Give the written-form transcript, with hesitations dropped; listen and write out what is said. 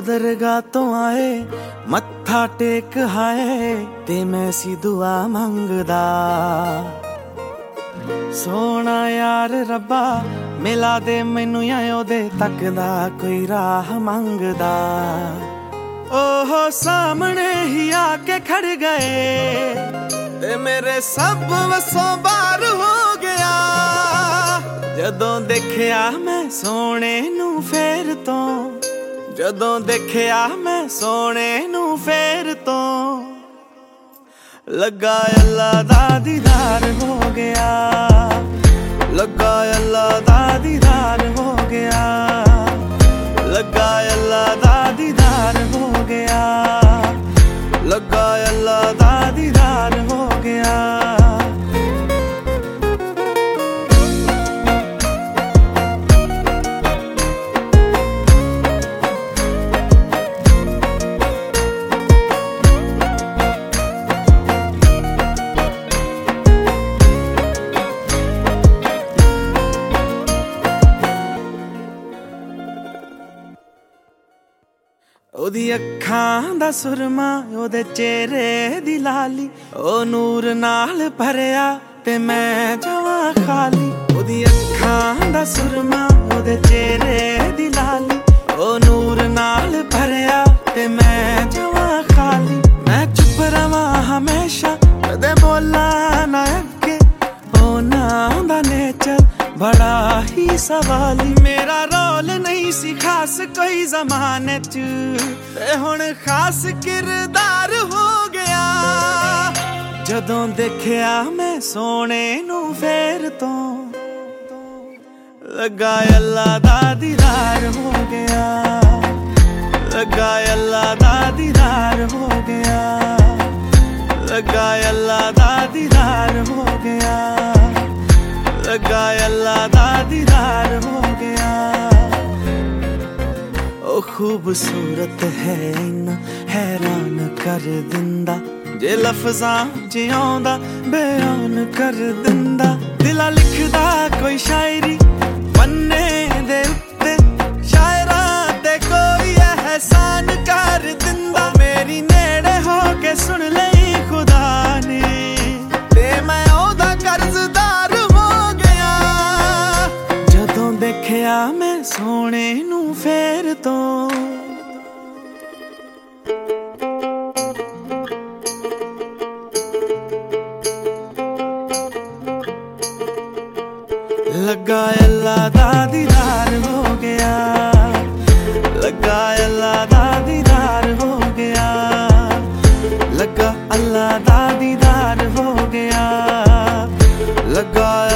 दरगाह तो आए मत्था टेक हाए ते मैं सी दुआ मंगदा। सोना यार रब्बा मिला दे मैनू या ओदे तकदा कोई राह मंगदा। ओहो सामने ही आके खड़ गए ते मेरे सब वसों बार हो गया। जदों देखिया मैं सोने नू फेर तो, जदों देखिया मैं सोने नू फेर तो, लगा अल्लाह दा दीदार हो गया, लगा अल्लाह दा दीदार हो गया, लगा अल्लाह दा दीदार हो गया, लगा अल्लाह दा दीदार हो गया। ओदी अखां दा सुरमा ओदे चेहरे दी लाली, ओ नूर नाल भरिया ते मैं जावां खाली। ओदी अखां दा सुरमा ओदे चेहरे दी लाली, ओ नूर नाल भरिया ते मैं जावां खाली। मैं चुप रवां हमेशा कदे बोला ना अगे, ओ ना दा नेचर बड़ा ही सवाली। मेरा रोल नहीं सी खास कोई जमाने च, ते हुण खास किरदार हो गया। जदों देखिया मैं सोने नू फेर तो, लगा अल्लाह दा दीदार हो गया, लगा अल्लाह दा दीदार हो गया, लगा अल्लाह दा दीदार हो गया, लगा अल्लाह दा दीदार हो गया। ओ खूबसूरत है इन्ना हैरान कर दिंदा, जे लफ्ज़ां च आउंदा बयान कर दिंदा। दिला लिखदा कोई शायरी पन्ने दे उत्ते, शायरां ते कोई एहसान कर दिंदा। मेरी नेड़े हो के सुन लई खुदा ने, ते मैं ओदा कर्जदार हो गया। जदों देखिया मैं सोने नू फेर तो, लगा अल्लाह दा दीदार हो गया, लगा अल्लाह दा दीदार हो गया, लगा अल्लाह दा दीदार हो गया, लगा